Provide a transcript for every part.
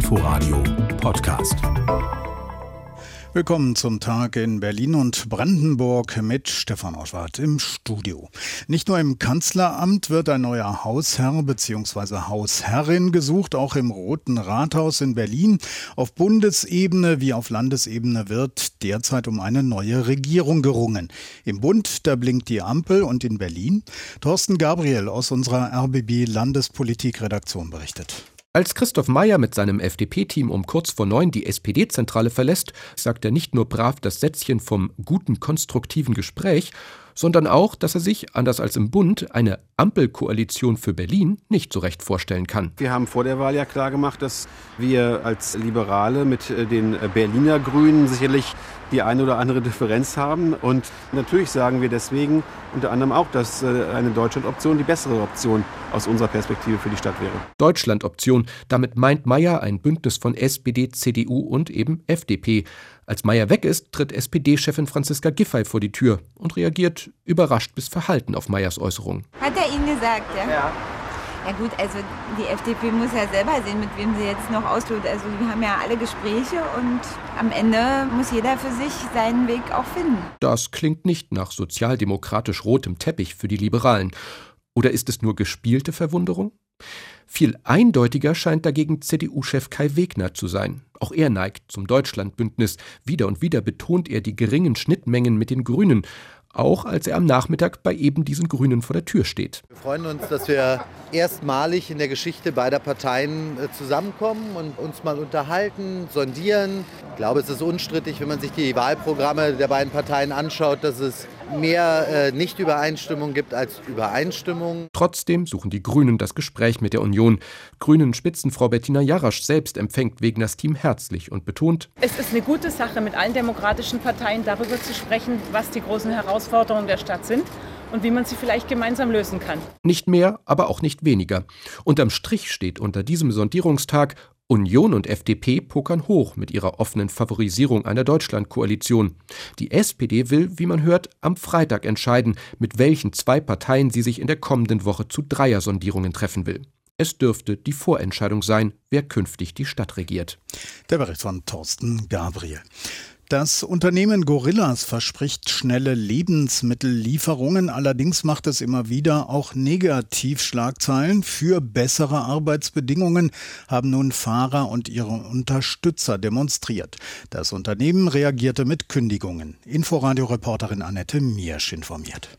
Inforadio Podcast. Willkommen zum Tag in Berlin und Brandenburg mit Stefan Oschwart im Studio. Nicht nur im Kanzleramt wird ein neuer Hausherr bzw. Hausherrin gesucht, auch im Roten Rathaus in Berlin. Auf Bundesebene wie auf Landesebene wird derzeit um eine neue Regierung gerungen. Im Bund, da blinkt die Ampel, und in Berlin Thorsten Gabriel aus unserer RBB-Landespolitik-Redaktion berichtet. Als Christoph Mayer mit seinem FDP-Team um kurz vor 9 die SPD-Zentrale verlässt, sagt er nicht nur brav das Sätzchen vom guten, konstruktiven Gespräch, sondern auch, dass er sich, anders als im Bund, eine Ampelkoalition für Berlin nicht so recht vorstellen kann. Wir haben vor der Wahl ja klargemacht, dass wir als Liberale mit den Berliner Grünen sicherlich die eine oder andere Differenz haben. Und natürlich sagen wir deswegen unter anderem auch, dass eine Deutschland-Option die bessere Option aus unserer Perspektive für die Stadt wäre. Deutschland-Option, damit meint Mayer ein Bündnis von SPD, CDU und eben FDP. Als Mayer weg ist, tritt SPD-Chefin Franziska Giffey vor die Tür und reagiert überrascht bis verhalten auf Meyers Äußerung. Hat er Ihnen gesagt, ja? Ja gut, also die FDP muss ja selber sehen, mit wem sie jetzt noch auslotet. Also wir haben ja alle Gespräche und am Ende muss jeder für sich seinen Weg auch finden. Das klingt nicht nach sozialdemokratisch rotem Teppich für die Liberalen. Oder ist es nur gespielte Verwunderung? Viel eindeutiger scheint dagegen CDU-Chef Kai Wegner zu sein. Auch er neigt zum Deutschlandbündnis. Wieder und wieder betont er die geringen Schnittmengen mit den Grünen, auch als er am Nachmittag bei eben diesen Grünen vor der Tür steht. Wir freuen uns, dass wir erstmalig in der Geschichte beider Parteien zusammenkommen und uns mal unterhalten, sondieren. Ich glaube, es ist unstrittig, wenn man sich die Wahlprogramme der beiden Parteien anschaut, dass es mehr Nicht-Übereinstimmung gibt als Übereinstimmung. Trotzdem suchen die Grünen das Gespräch mit der Union. Grünen-Spitzenfrau Bettina Jarasch selbst empfängt Wegners Team herzlich und betont: Es ist eine gute Sache, mit allen demokratischen Parteien darüber zu sprechen, was die großen Herausforderungen der Stadt sind und wie man sie vielleicht gemeinsam lösen kann. Nicht mehr, aber auch nicht weniger. Unterm Strich steht unter diesem Sondierungstag: Union und FDP pokern hoch mit ihrer offenen Favorisierung einer Deutschlandkoalition. Die SPD will, wie man hört, am Freitag entscheiden, mit welchen zwei Parteien sie sich in der kommenden Woche zu Dreier-Sondierungen treffen will. Es dürfte die Vorentscheidung sein, wer künftig die Stadt regiert. Der Bericht von Thorsten Gabriel. Das Unternehmen Gorillas verspricht schnelle Lebensmittellieferungen, allerdings macht es immer wieder auch Negativschlagzeilen. Für bessere Arbeitsbedingungen haben nun Fahrer und ihre Unterstützer demonstriert. Das Unternehmen reagierte mit Kündigungen. Inforadio-Reporterin Annette Miersch informiert.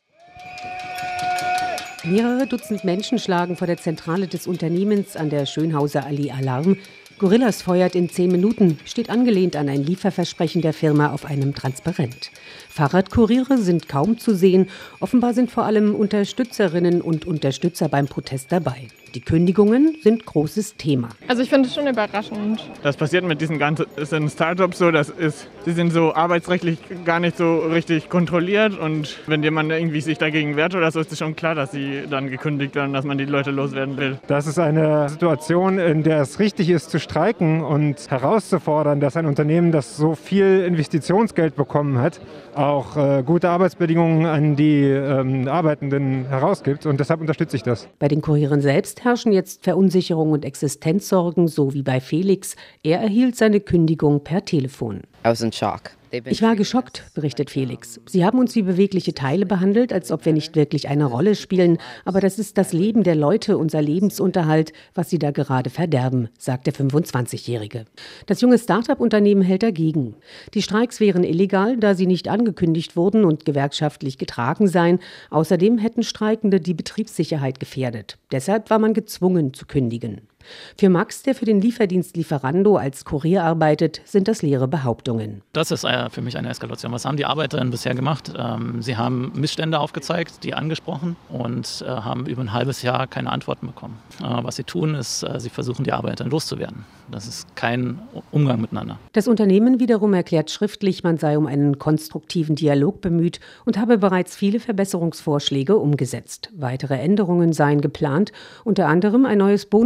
Mehrere Dutzend Menschen schlagen vor der Zentrale des Unternehmens an der Schönhauser Allee Alarm. Gorillas feuert in 10 Minuten, steht angelehnt an ein Lieferversprechen der Firma auf einem Transparent. Fahrradkuriere sind kaum zu sehen. Offenbar sind vor allem Unterstützerinnen und Unterstützer beim Protest dabei. Die Kündigungen sind großes Thema. Also ich finde es schon überraschend. Das passiert mit diesen ganzen Startups so, die sind so arbeitsrechtlich gar nicht so richtig kontrolliert, und wenn jemand irgendwie sich dagegen wehrt oder so, ist es schon klar, dass sie dann gekündigt werden, dass man die Leute loswerden will. Das ist eine Situation, in der es richtig ist zu streiken und herauszufordern, dass ein Unternehmen, das so viel Investitionsgeld bekommen hat, auch gute Arbeitsbedingungen an die Arbeitenden herausgibt, und deshalb unterstütze ich das. Bei den Kurieren selbst herrschen jetzt Verunsicherung und Existenzsorgen, so wie bei Felix. Er erhielt seine Kündigung per Telefon. Ich war geschockt, berichtet Felix. Sie haben uns wie bewegliche Teile behandelt, als ob wir nicht wirklich eine Rolle spielen. Aber das ist das Leben der Leute, unser Lebensunterhalt, was sie da gerade verderben, sagt der 25-Jährige. Das junge Start-up-Unternehmen hält dagegen. Die Streiks wären illegal, da sie nicht angekündigt wurden und gewerkschaftlich getragen seien. Außerdem hätten Streikende die Betriebssicherheit gefährdet. Deshalb war man gezwungen zu kündigen. Für Max, der für den Lieferdienst Lieferando als Kurier arbeitet, sind das leere Behauptungen. Das ist für mich eine Eskalation. Was haben die Arbeiterinnen bisher gemacht? Sie haben Missstände aufgezeigt, die angesprochen, und haben über ein halbes Jahr keine Antworten bekommen. Was sie tun, ist, sie versuchen, die Arbeiterinnen loszuwerden. Das ist kein Umgang miteinander. Das Unternehmen wiederum erklärt schriftlich, man sei um einen konstruktiven Dialog bemüht und habe bereits viele Verbesserungsvorschläge umgesetzt. Weitere Änderungen seien geplant, unter anderem ein neues Bonussystem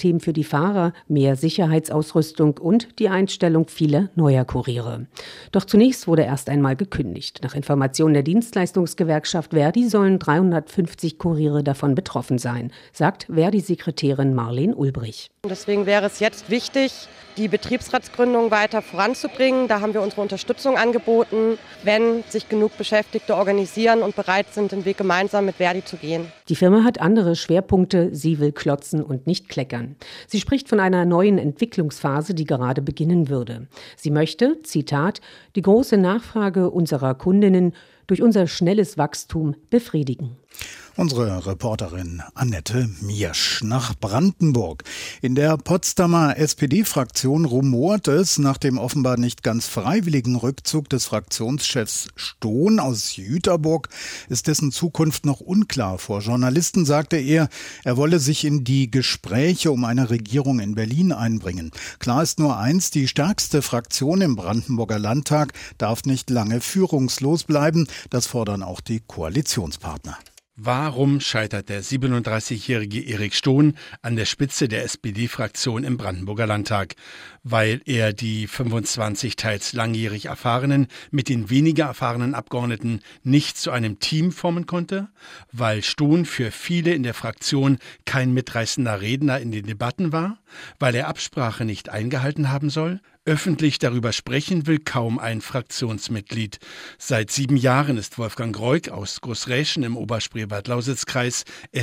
Betriebssystem für die Fahrer, mehr Sicherheitsausrüstung und die Einstellung vieler neuer Kuriere. Doch zunächst wurde erst einmal gekündigt. Nach Informationen der Dienstleistungsgewerkschaft Verdi sollen 350 Kuriere davon betroffen sein, sagt Verdi-Sekretärin Marlene Ulbrich. Deswegen wäre es jetzt wichtig, die Betriebsratsgründung weiter voranzubringen. Da haben wir unsere Unterstützung angeboten, wenn sich genug Beschäftigte organisieren und bereit sind, den Weg gemeinsam mit Verdi zu gehen. Die Firma hat andere Schwerpunkte. Sie will klotzen und nicht kleckern. Sie spricht von einer neuen Entwicklungsphase, die gerade beginnen würde. Sie möchte, Zitat, die große Nachfrage unserer Kundinnen durch unser schnelles Wachstum befriedigen. Unsere Reporterin Annette Miersch nach Brandenburg. In der Potsdamer SPD-Fraktion rumort es nach dem offenbar nicht ganz freiwilligen Rückzug des Fraktionschefs Stohn aus Jüterburg ist dessen Zukunft noch unklar. Vor Journalisten sagte er wolle sich in die Gespräche um eine Regierung in Berlin einbringen. Klar ist nur eins, die stärkste Fraktion im Brandenburger Landtag darf nicht lange führungslos bleiben. Das fordern auch die Koalitionspartner. Warum scheitert der 37-jährige Erik Stohn an der Spitze der SPD-Fraktion im Brandenburger Landtag? Weil er die 25 teils langjährig Erfahrenen mit den weniger erfahrenen Abgeordneten nicht zu einem Team formen konnte? Weil Stohn für viele in der Fraktion kein mitreißender Redner in den Debatten war? Weil er Absprache nicht eingehalten haben soll? Öffentlich darüber sprechen will kaum ein Fraktionsmitglied. Seit 7 Jahren ist Wolfgang Reuk aus Großräschen im Oberspreewald-Lausitz-Kreis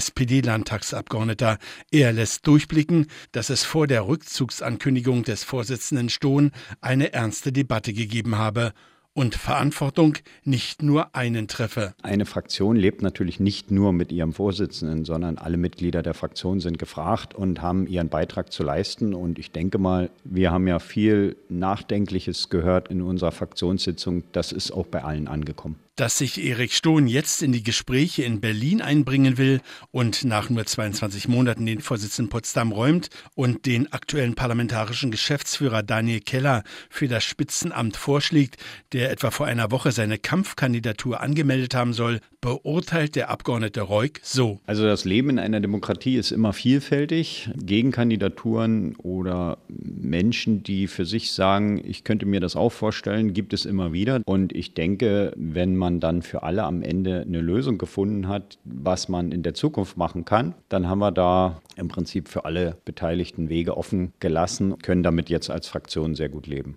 SPD-Landtagsabgeordneter. Er lässt durchblicken, dass es vor der Rückzugsankündigung des Vorsitzenden Stohn eine ernste Debatte gegeben habe und Verantwortung nicht nur einen treffe. Eine Fraktion lebt natürlich nicht nur mit ihrem Vorsitzenden, sondern alle Mitglieder der Fraktion sind gefragt und haben ihren Beitrag zu leisten. Und ich denke mal, wir haben ja viel Nachdenkliches gehört in unserer Fraktionssitzung. Das ist auch bei allen angekommen. Dass sich Erik Stohn jetzt in die Gespräche in Berlin einbringen will und nach nur 22 Monaten den Vorsitz in Potsdam räumt und den aktuellen parlamentarischen Geschäftsführer Daniel Keller für das Spitzenamt vorschlägt, der etwa vor einer Woche seine Kampfkandidatur angemeldet haben soll, beurteilt der Abgeordnete Reuk so. Also das Leben in einer Demokratie ist immer vielfältig. Gegenkandidaturen oder Menschen, die für sich sagen, ich könnte mir das auch vorstellen, gibt es immer wieder. Und ich denke, wenn man dann für alle am Ende eine Lösung gefunden hat, was man in der Zukunft machen kann, dann haben wir da im Prinzip für alle Beteiligten Wege offen gelassen, können damit jetzt als Fraktion sehr gut leben.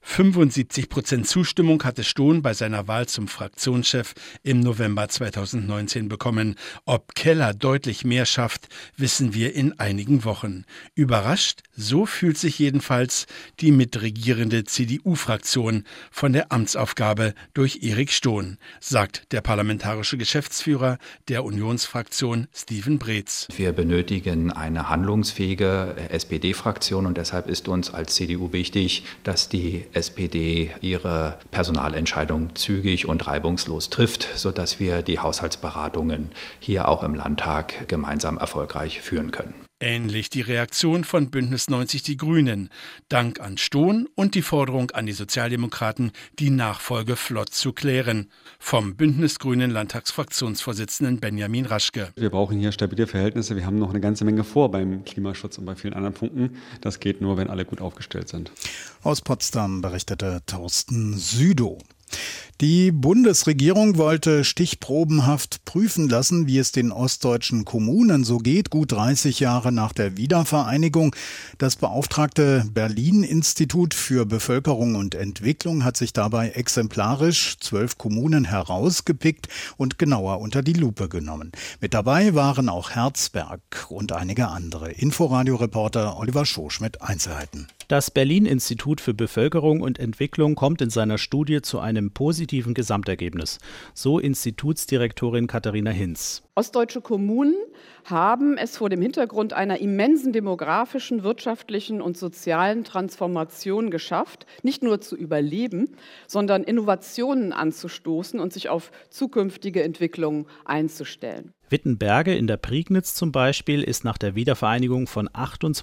75% Zustimmung hatte Stohn bei seiner Wahl zum Fraktionschef im November 2019 bekommen. Ob Keller deutlich mehr schafft, wissen wir in einigen Wochen. Überrascht, so fühlt sich jedenfalls die mitregierende CDU-Fraktion von der Amtsaufgabe durch Erik Stohn, sagt der parlamentarische Geschäftsführer der Unionsfraktion Steven Breetz. Wir benötigen eine handlungsfähige SPD-Fraktion und deshalb ist uns als CDU wichtig, dass die SPD ihre Personalentscheidung zügig und reibungslos trifft, sodass wir die Haushaltsberatungen hier auch im Landtag gemeinsam erfolgreich führen können. Ähnlich die Reaktion von Bündnis 90 Die Grünen. Dank an Stohn und die Forderung an die Sozialdemokraten, die Nachfolge flott zu klären. Vom Bündnis Grünen Landtagsfraktionsvorsitzenden Benjamin Raschke. Wir brauchen hier stabile Verhältnisse. Wir haben noch eine ganze Menge vor beim Klimaschutz und bei vielen anderen Punkten. Das geht nur, wenn alle gut aufgestellt sind. Aus Potsdam berichtete Thorsten Südow. Die Bundesregierung wollte stichprobenhaft prüfen lassen, wie es den ostdeutschen Kommunen so geht, gut 30 Jahre nach der Wiedervereinigung. Das beauftragte Berlin-Institut für Bevölkerung und Entwicklung hat sich dabei exemplarisch 12 Kommunen herausgepickt und genauer unter die Lupe genommen. Mit dabei waren auch Herzberg und einige andere. Inforadio-Reporter Oliver Schosch mit Einzelheiten. Das Berlin-Institut für Bevölkerung und Entwicklung kommt in seiner Studie zu einem positiven Gesamtergebnis. So Institutsdirektorin Katharina Hinz. Ostdeutsche Kommunen haben es vor dem Hintergrund einer immensen demografischen, wirtschaftlichen und sozialen Transformation geschafft, nicht nur zu überleben, sondern Innovationen anzustoßen und sich auf zukünftige Entwicklungen einzustellen. Wittenberge in der Prignitz zum Beispiel ist nach der Wiedervereinigung von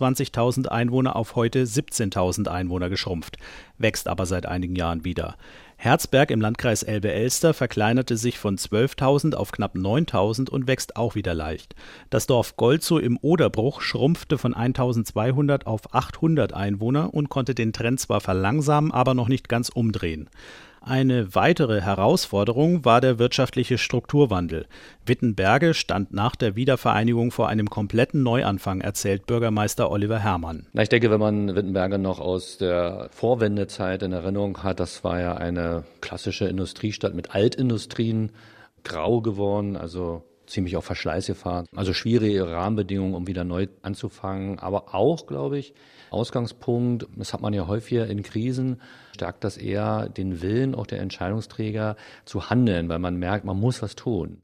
28.000 Einwohner auf heute 17.000 Einwohner geschrumpft, wächst aber seit einigen Jahren wieder. Herzberg im Landkreis Elbe-Elster verkleinerte sich von 12.000 auf knapp 9.000 und wächst auch wieder leicht. Das Dorf Golzow im Oderbruch schrumpfte von 1.200 auf 800 Einwohner und konnte den Trend zwar verlangsamen, aber noch nicht ganz umdrehen. Eine weitere Herausforderung war der wirtschaftliche Strukturwandel. Wittenberge stand nach der Wiedervereinigung vor einem kompletten Neuanfang, erzählt Bürgermeister Oliver Herrmann. Ich denke, wenn man Wittenberge noch aus der Vorwendezeit in Erinnerung hat, das war ja eine klassische Industriestadt mit Altindustrien, grau geworden, also ziemlich auf Verschleiß gefahren. Also schwierige Rahmenbedingungen, um wieder neu anzufangen, aber auch, glaube ich, Ausgangspunkt, das hat man ja häufiger in Krisen, stärkt das eher den Willen auch der Entscheidungsträger zu handeln, weil man merkt, man muss was tun.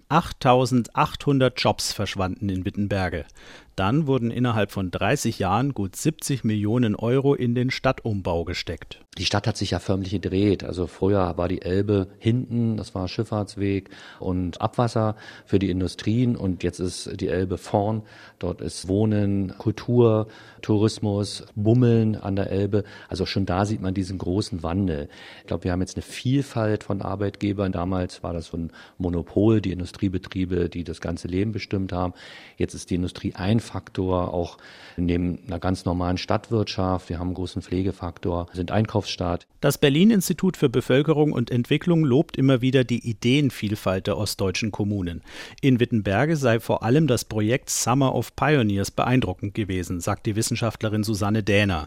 8.800 Jobs verschwanden in Wittenberge. Dann wurden innerhalb von 30 Jahren gut 70 Millionen Euro in den Stadtumbau gesteckt. Die Stadt hat sich ja förmlich gedreht. Also früher war die Elbe hinten, das war Schifffahrtsweg und Abwasser für die Industrien und jetzt ist die Elbe vorn. Dort ist Wohnen, Kultur, Tourismus, Bummeln an der Elbe. Also schon da sieht man diesen großen Wandel. Ich glaube, wir haben jetzt eine Vielfalt von Arbeitgebern. Damals war das so ein Monopol, die Industriebetriebe, die das ganze Leben bestimmt haben. Jetzt ist die Industrie ein Faktor, auch neben einer ganz normalen Stadtwirtschaft. Wir haben einen großen Pflegefaktor, sind Einkaufsstadt. Das Berlin-Institut für Bevölkerung und Entwicklung lobt immer wieder die Ideenvielfalt der ostdeutschen Kommunen. In Wittenberge sei vor allem das Projekt Summer of Pioneers beeindruckend gewesen, sagt die Wissenschaftlerin Susanne Dähner.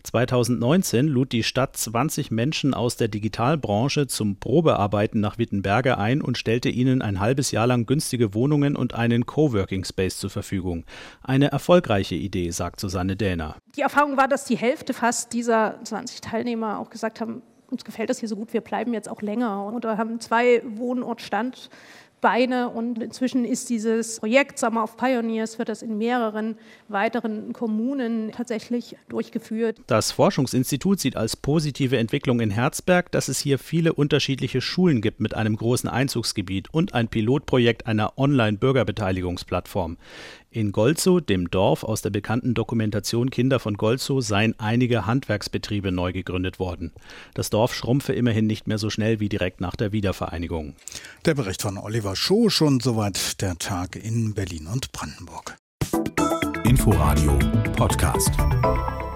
2019 lud die Stadt 20 Menschen aus der Digitalbranche zum Probearbeiten nach Wittenberge ein und stellte ihnen ein halbes Jahr lang günstige Wohnungen und einen Coworking Space zur Verfügung. Eine erfolgreiche Idee, sagt Susanne Dähner. Die Erfahrung war, dass die Hälfte fast dieser 20 Teilnehmer auch gesagt haben, uns gefällt das hier so gut, wir bleiben jetzt auch länger. Oder haben 2 Wohnortstandbeine und inzwischen ist dieses Projekt Summer of Pioneers, wird das in mehreren weiteren Kommunen tatsächlich durchgeführt. Das Forschungsinstitut sieht als positive Entwicklung in Herzberg, dass es hier viele unterschiedliche Schulen gibt mit einem großen Einzugsgebiet und ein Pilotprojekt einer Online-Bürgerbeteiligungsplattform. In Golzow, dem Dorf aus der bekannten Dokumentation Kinder von Golzow, seien einige Handwerksbetriebe neu gegründet worden. Das Dorf schrumpfe immerhin nicht mehr so schnell wie direkt nach der Wiedervereinigung. Der Bericht von Oliver Schoh, schon soweit der Tag in Berlin und Brandenburg. Inforadio Podcast.